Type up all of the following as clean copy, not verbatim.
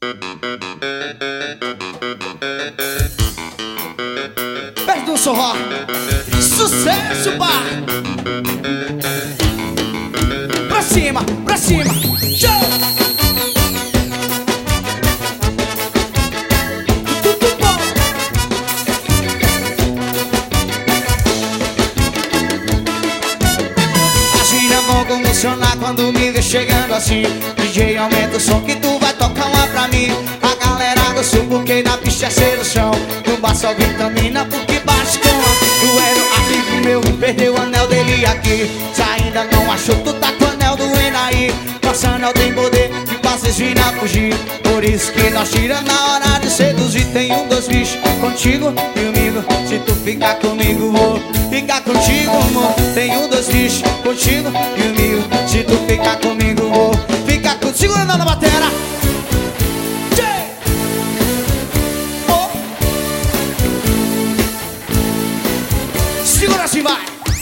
Perto do sorró, sucesso, bar. Pra cima, show. Tudo bom. As minas vão convulsionar quando me vê chegando assim. DJ, aumenta o som que tu vai tocar uma pra mim. A galera gostou porque na pista é sedução. No bar só vitamina porque bate com a doendo. Amigo meu perdeu o anel dele aqui. Se ainda não achou, tu tá com o anel do Enaí. Nosso anel tem poder de fazer as minas fugir. Por isso que nós tira na hora de seduzir. Tem dois bichos, contigo e comigo. Se tu ficar comigo, vou ficar contigo, amor. Tem dois bichos, contigo e comigo. Se tu ficar comigo, vou ficar contigo. Segurando na batera. Segura assim, vai.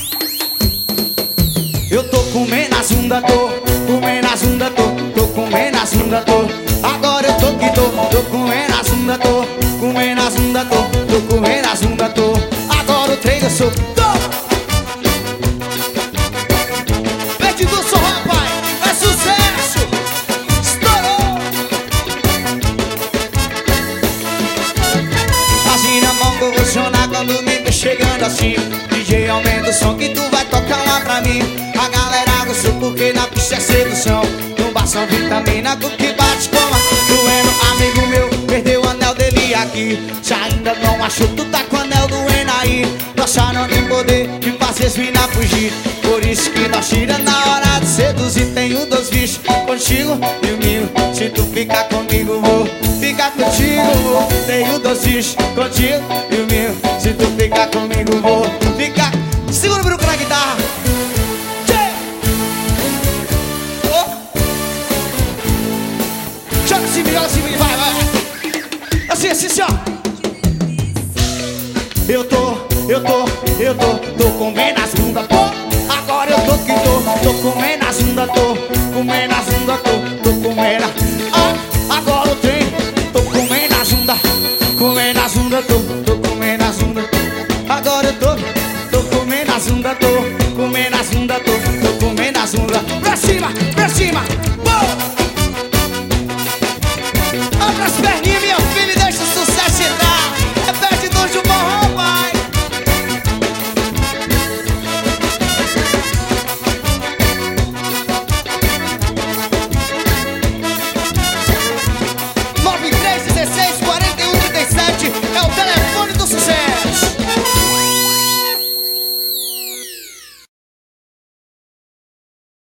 Eu tô comendo as bunda, tô comendo as bunda, tô comendo as bunda, tô. Agora eu tô que tô comendo as bunda, tô comendo as bunda, tô comendo as bunda, tô. Agora o trem eu sou, tô. Pede do som, rapaz, é sucesso. Estourou. As minas vão convulsionar quando me vê chegando assim. DJ, aumenta o som que tu vai tocar lá pra mim. A galera gostou porque na pista é sedução. No bar só vitamina com que bate coma. Doendo, amigo meu, perdeu o anel dele aqui. Se ainda não achou, tu tá com o anel do Enaí. Nossa, não tem poder de fazer as minas fugir. Por isso que nós tira na hora de seduzir. Tenho dois bichos, contigo e o meu. Se tu ficar comigo, vou ficar contigo. Tenho dois bichos, contigo e o meu. Se tu ficar comigo, vou ficar. Segura o bruco na guitarra. Joga assim, vai. Assim, ó. Eu tô comendo as bunda, tô. Agora eu tô que tô comendo as bunda, tô comendo as bunda, tô comendo. Agora eu tenho, tô comendo as bunda, comendo as bunda, tô comendo as bunda. Agora eu tô comendo as bunda, tô comendo as bunda, tô comendo as bunda. Pra cima, bom. Abra as pernas.